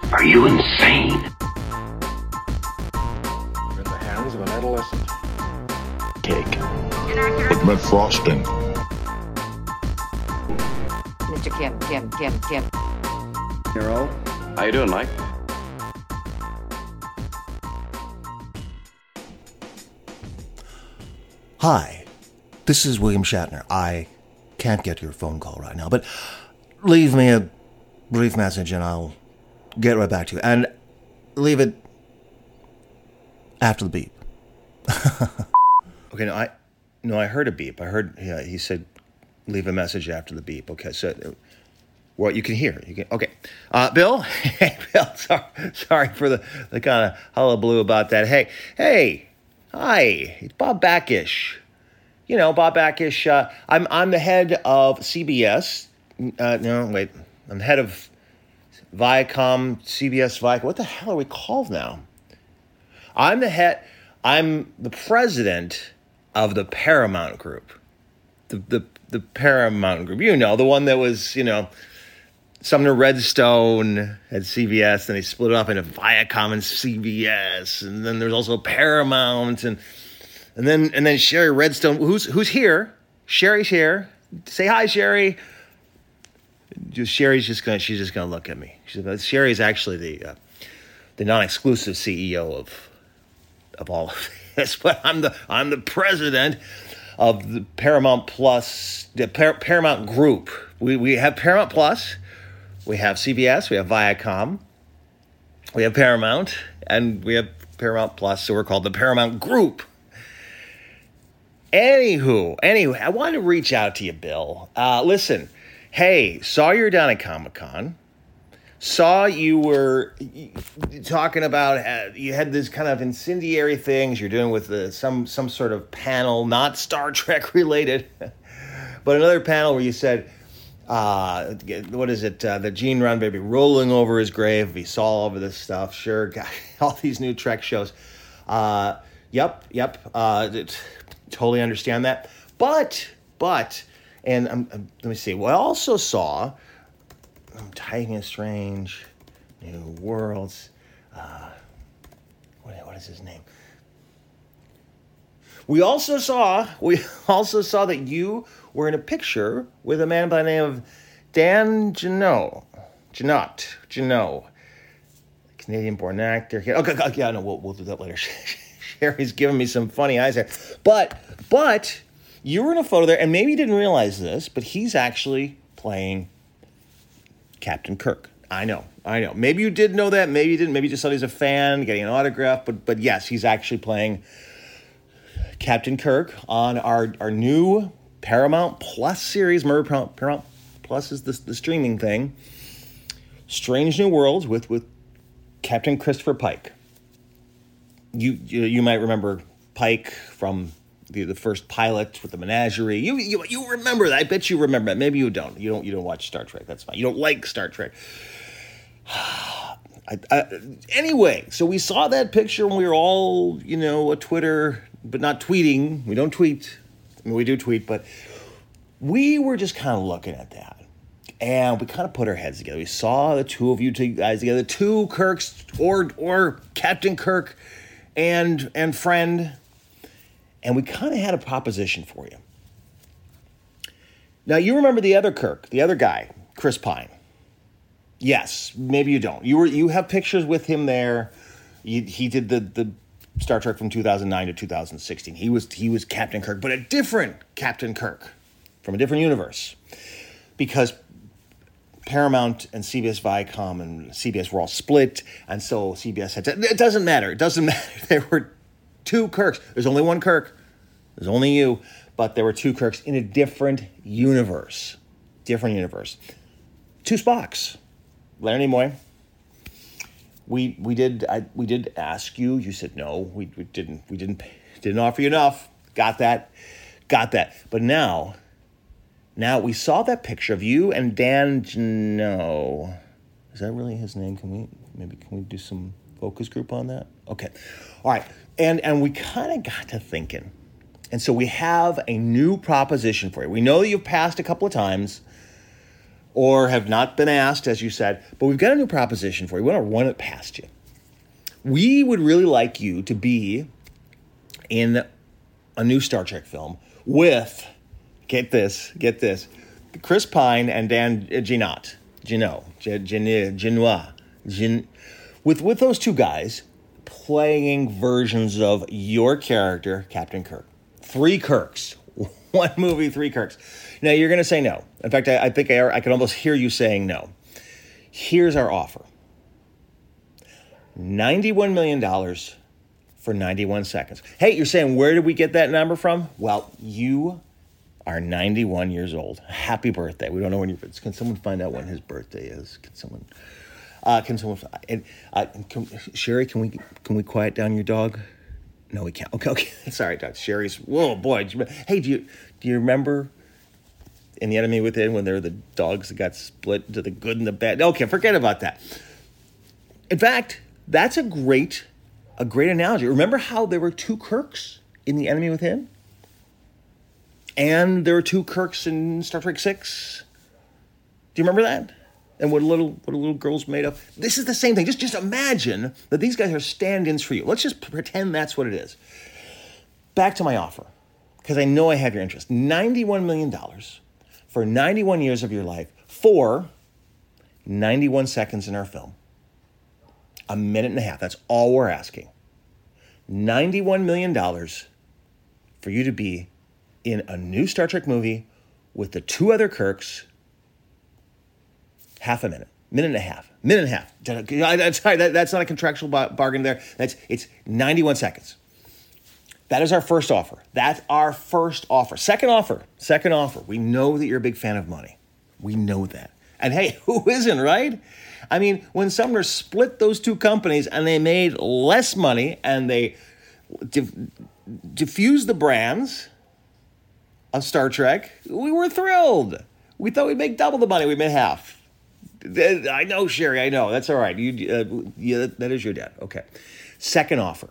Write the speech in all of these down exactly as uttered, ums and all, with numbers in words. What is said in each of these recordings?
Are you insane? You're in the hands of an adolescent. Cake. With mint frosting. Mister Kim, Kim, Kim, Kim. Hero. How you doing, Mike? Hi, this is William Shatner. I can't get your phone call right now, but leave me a brief message and I'll get right back to you. And leave it after the beep. Okay, no, I no, I heard a beep. I heard, yeah, he said leave a message after the beep. Okay, so, well, you can hear. You can, okay. Uh, Bill? Hey, Bill, sorry, sorry for the, the kind of hullabaloo about that. Hey, hey. Hi, it's Bob Bakish. You know, Bob Bakish. Uh, I'm I'm the head of C B S. Uh, no, wait. I'm the head of Viacom, C B S Viacom. What the hell are we called now? I'm the head. I'm the president of the Paramount Group. The the the Paramount Group. You know, the one that was, you know, Sumner Redstone at C B S, then they split it up into Viacom and C B S, and then there's also Paramount, and and then and then Sherry Redstone, who's who's here? Sherry's here. Say hi, Sherry. Just Sherry's just gonna she's just gonna look at me. She's gonna, Sherry's actually the uh, the non-exclusive C E O of of all of this, but I'm the I'm the president of the Paramount Plus, the Par- Paramount Group. We we have Paramount Plus. We have C B S, we have Viacom, we have Paramount, and we have Paramount Plus, so we're called the Paramount Group. Anywho, anyway, I wanted to reach out to you, Bill. Uh, listen, hey, saw you were down at Comic-Con. Saw you were talking about, uh, you had this kind of incendiary things you're doing with the, some some sort of panel, not Star Trek related, but another panel where you said, Uh, what is it? Uh, the Gene Roddenberry rolling over his grave. He saw all of this stuff. Sure, got all these new Trek shows. Uh, yep, yep. Uh, it, totally understand that. But, but, and um, um, let me see. Well, I also saw um, Titan Strange, New Worlds. Uh, what, what is his name? We also saw. We also saw that you were in a picture with a man by the name of Dan Jeannot. Jeannot. Jeannot. Canadian-born actor. Okay, okay, yeah, no, we'll, we'll do that later. Sherry's giving me some funny eyes there. But, but, you were in a photo there, and maybe you didn't realize this, but he's actually playing Captain Kirk. I know, I know. Maybe you did know that, maybe you didn't. Maybe you just thought he's a fan, getting an autograph, but but yes, he's actually playing Captain Kirk on our, our new Paramount Plus series. Remember, Paramount Plus is the, the streaming thing. Strange New Worlds with, with Captain Christopher Pike. You, you you might remember Pike from the, the first pilot with the menagerie. You, you you remember that. I bet you remember that. Maybe you don't. You don't you don't watch Star Trek. That's fine. You don't like Star Trek. I, I, anyway, so we saw that picture when we were all, you know, a Twitter, but not tweeting. We don't tweet. I mean, we do tweet, but we were just kind of looking at that. And we kind of put our heads together. We saw the two of you two guys together, two Kirks, or or Captain Kirk and and friend. And we kind of had a proposition for you. Now, you remember the other Kirk, the other guy, Chris Pine. Yes, maybe you don't. You were you have pictures with him there. He, he did the, the Star Trek from two thousand nine to two thousand sixteen. He was he was Captain Kirk, but a different Captain Kirk from a different universe. Because Paramount and C B S Viacom and C B S were all split, and so C B S had to, it doesn't matter. It doesn't matter. There were two Kirks. There's only one Kirk. There's only you, but there were two Kirks in a different universe. Different universe. Two Spocks. Leonard Nimoy. We we did I, we did ask you. You said no. We, we didn't we didn't didn't offer you enough. Got that. Got that. But now, now we saw that picture of you and Dan Jeannot. Is that really his name? Can we maybe can we do some focus group on that? Okay. All right. And and we kind of got to thinking. And so we have a new proposition for you. We know that you've passed a couple of times. or have not been asked, as you said, but we've got a new proposition for you. We want to run it past you. We would really like you to be in a new Star Trek film with, get this, get this, Chris Pine and Dan Ginot, Gino, Genoa, Gin, with, with those two guys playing versions of your character, Captain Kirk. Three Kirks. One movie, three Kirks. Now, you're going to say no. In fact, I, I think I, I can almost hear you saying no. Here's our offer. ninety-one million dollars for ninety-one seconds. Hey, you're saying, where did we get that number from? Well, you are ninety-one years old. Happy birthday. We don't know when your birthday. Can someone find out when his birthday is? Can someone... Uh, can someone... Uh, can, Sherry, can we can we quiet down your dog? No, we can't. Okay, okay. Sorry, Doc. Sherry's... Whoa, boy. Hey, do you do you remember in The Enemy Within when there were the dogs that got split into the good and the bad? Okay, forget about that. In fact, that's a great, a great analogy. Remember how there were two Kirks in The Enemy Within? And there were two Kirks in Star Trek six? Do you remember that? And what a little what a little girl's made of. This is the same thing. Just, just imagine that these guys are stand-ins for you. Let's just pretend that's what it is. Back to my offer, because I know I have your interest. ninety-one million dollars for ninety-one years of your life for ninety-one seconds in our film. A minute and a half. That's all we're asking. ninety-one million dollars for you to be in a new Star Trek movie with the two other Kirks. Half a minute, minute and a half, minute and a half. Sorry, that, that's not a contractual bar- bargain there. That's it's ninety-one seconds. That is our first offer. That's our first offer. Second offer, second offer. We know that you're a big fan of money. We know that. And hey, who isn't, right? I mean, when Sumner split those two companies and they made less money and they diff- diffused the brands of Star Trek, we were thrilled. We thought we'd make double the money. We made half. I know, Sherry, I know. That's all right. You, uh, yeah, that is your dad. Okay. Second offer.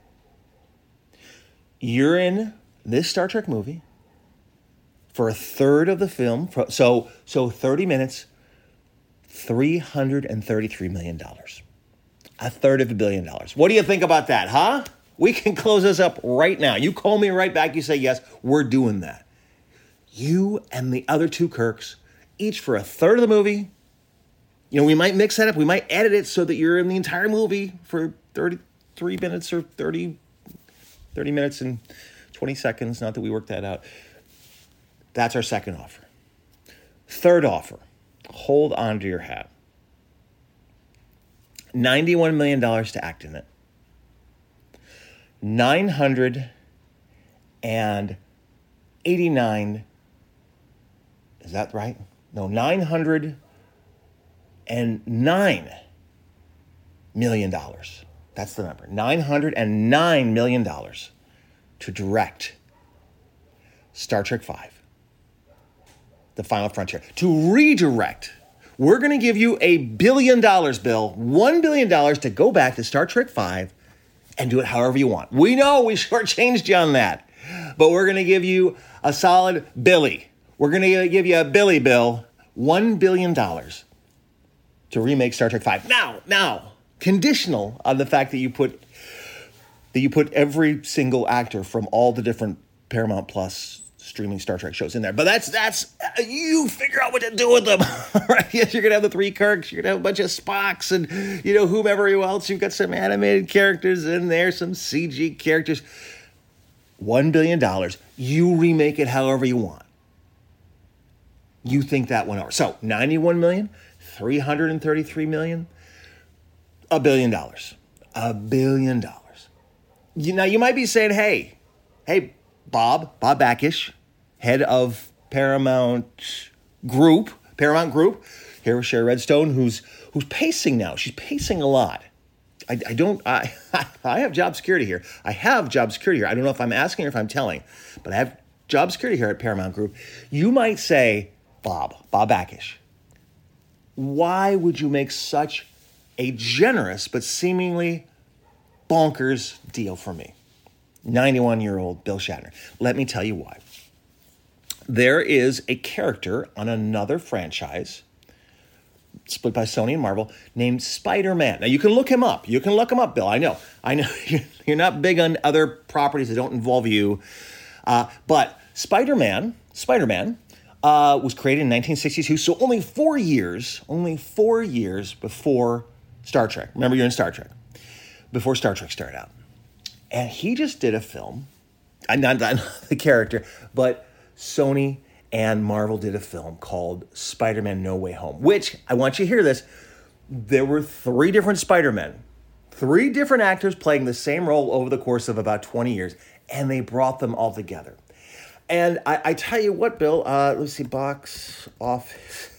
You're in this Star Trek movie for a third of the film. So, so thirty minutes, three hundred thirty-three million dollars. A third of a billion dollars. What do you think about that, huh? We can close this up right now. You call me right back. You say, yes, we're doing that. You and the other two Kirks, each for a third of the movie. You know, we might mix that up. We might edit it so that you're in the entire movie for thirty-three minutes or thirty, thirty minutes and twenty seconds. Not that we worked that out. That's our second offer. Third offer. Hold on to your hat. ninety-one million dollars to act in it. nine hundred eighty-nine. Is that right? No, nine hundred nine million dollars. That's the number. nine hundred nine million dollars to direct Star Trek five, The Final Frontier. To redirect, we're going to give you a billion dollars, Bill. One billion dollars to go back to Star Trek five and do it however you want. We know we shortchanged you on that, but we're going to give you a solid Billy. We're going to give you a Billy Bill, one billion dollars to remake Star Trek five. Now, now, conditional on the fact that you put that you put every single actor from all the different Paramount Plus streaming Star Trek shows in there. But that's that's you figure out what to do with them. Right? Yes, you're gonna have the three Kirks. You're gonna have a bunch of Spocks and you know whomever else. You've got some animated characters in there, some C G characters. One billion dollars. You remake it however you want. You think that one over. So ninety-one million, three hundred thirty-three million, a billion dollars, a billion dollars. You now you might be saying, hey, hey, Bob, Bob Bakish, head of Paramount Group, Paramount Group. Here with Sherry Redstone, who's who's pacing now. She's pacing a lot. I, I don't. I I have job security here. I have job security here. I don't know if I'm asking or if I'm telling, but I have job security here at Paramount Group. You might say, Bob, Bob Bakish, why would you make such a generous but seemingly bonkers deal for me? ninety-one-year-old Bill Shatner. Let me tell you why. There is a character on another franchise split by Sony and Marvel, named Spider-Man. Now, you can look him up. You can look him up, Bill. I know. I know you're not big on other properties that don't involve you. Uh, but Spider-Man, Spider-Man uh, was created in nineteen sixty-two, so only four years, only four years before Star Trek. Remember, you're in Star Trek. Before Star Trek started out. And he just did a film. I'm not, I'm not the character, but Sony and Marvel did a film called Spider-Man No Way Home, which, I want you to hear this, there were three different Spider-Men, three different actors playing the same role over the course of about twenty years, and they brought them all together. And I, I tell you what, Bill, uh, let's see, box office,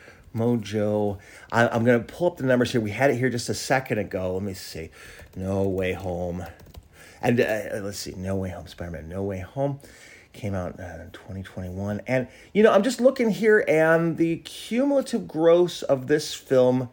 Mojo. I, I'm going to pull up the numbers here. We had it here just a second ago. Let me see. No Way Home. And uh, let's see, No Way Home, Spider-Man No Way Home. Came out in twenty twenty-one. And, you know, I'm just looking here, and the cumulative gross of this film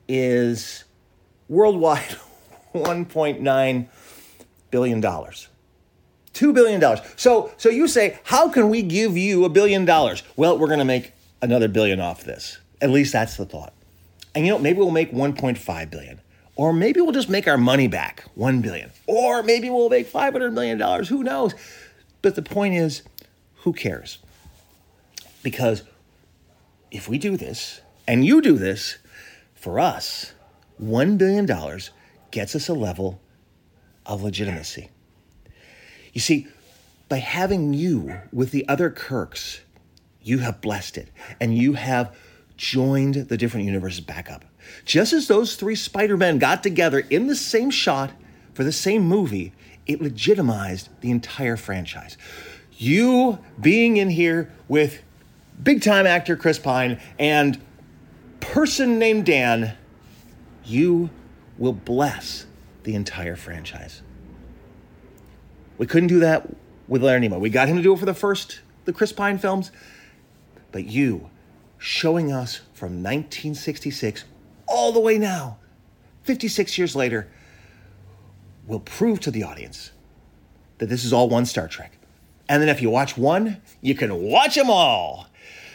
is worldwide one point nine billion dollars. two billion dollars. So, so you say, how can we give you a billion dollars? Well, we're going to make another billion off this. At least that's the thought. And, you know, maybe we'll make one point five billion dollars. Or maybe we'll just make our money back, one billion dollars. Or maybe we'll make five hundred million dollars. Who knows? But the point is, who cares? Because if we do this, and you do this, for us, one billion dollars gets us a level of legitimacy. You see, by having you with the other Kirks, you have blessed it, and you have joined the different universes back up. Just as those three Spider-Men got together in the same shot for the same movie, it legitimized the entire franchise. You being in here with big-time actor Chris Pine and person named Dan, you will bless the entire franchise. We couldn't do that with Leonard Nimoy. We got him to do it for the first, the Chris Pine films. But you, showing us from nineteen sixty-six all the way now, fifty-six years later, will prove to the audience that this is all one Star Trek. And then if you watch one, you can watch them all.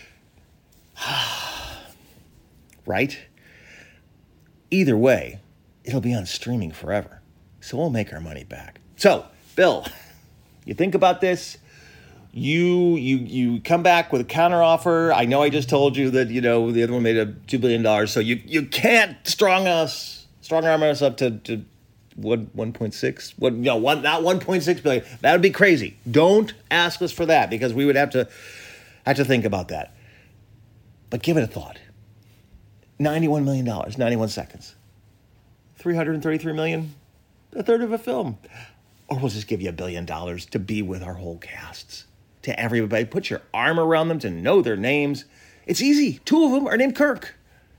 Right? Either way, it'll be on streaming forever. So we'll make our money back. So, Bill, you think about this. You you you come back with a counteroffer. I know I just told you that, you know, the other one made a two billion dollars. So you, you can't strong us, strong arm us up to, to what, one point six? What, no, one, not one point six billion. That would be crazy. Don't ask us for that, because we would have to have to think about that. But give it a thought. ninety-one million dollars, ninety-one seconds. three hundred thirty-three million dollars, a third of a film. Or we'll just give you a billion dollars to be with our whole casts. To everybody, put your arm around them to know their names. It's easy. Two of them are named Kirk.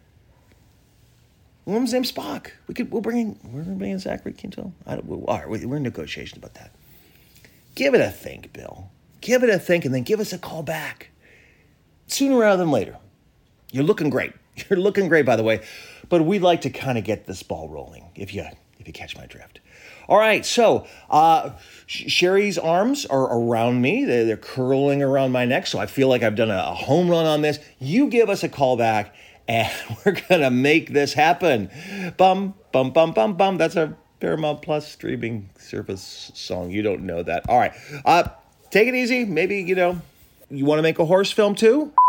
One of them's named Spock. We could, we'll bring in, we're bringing in Zachary Quinto. I don't, we'll, all right, we're in negotiations about that. Give it a think, Bill. Give it a think, and then give us a call back. Sooner rather than later. You're looking great. You're looking great, by the way. But we'd like to kind of get this ball rolling, if you if you catch my drift. All right, so uh, Sherry's arms are around me. They're, they're curling around my neck, so I feel like I've done a, a home run on this. You give us a call back, and we're going to make this happen. Bum, bum, bum, bum, bum. That's our Paramount Plus streaming service song. You don't know that. All right, uh, take it easy. Maybe, you know, you want to make a horse film too?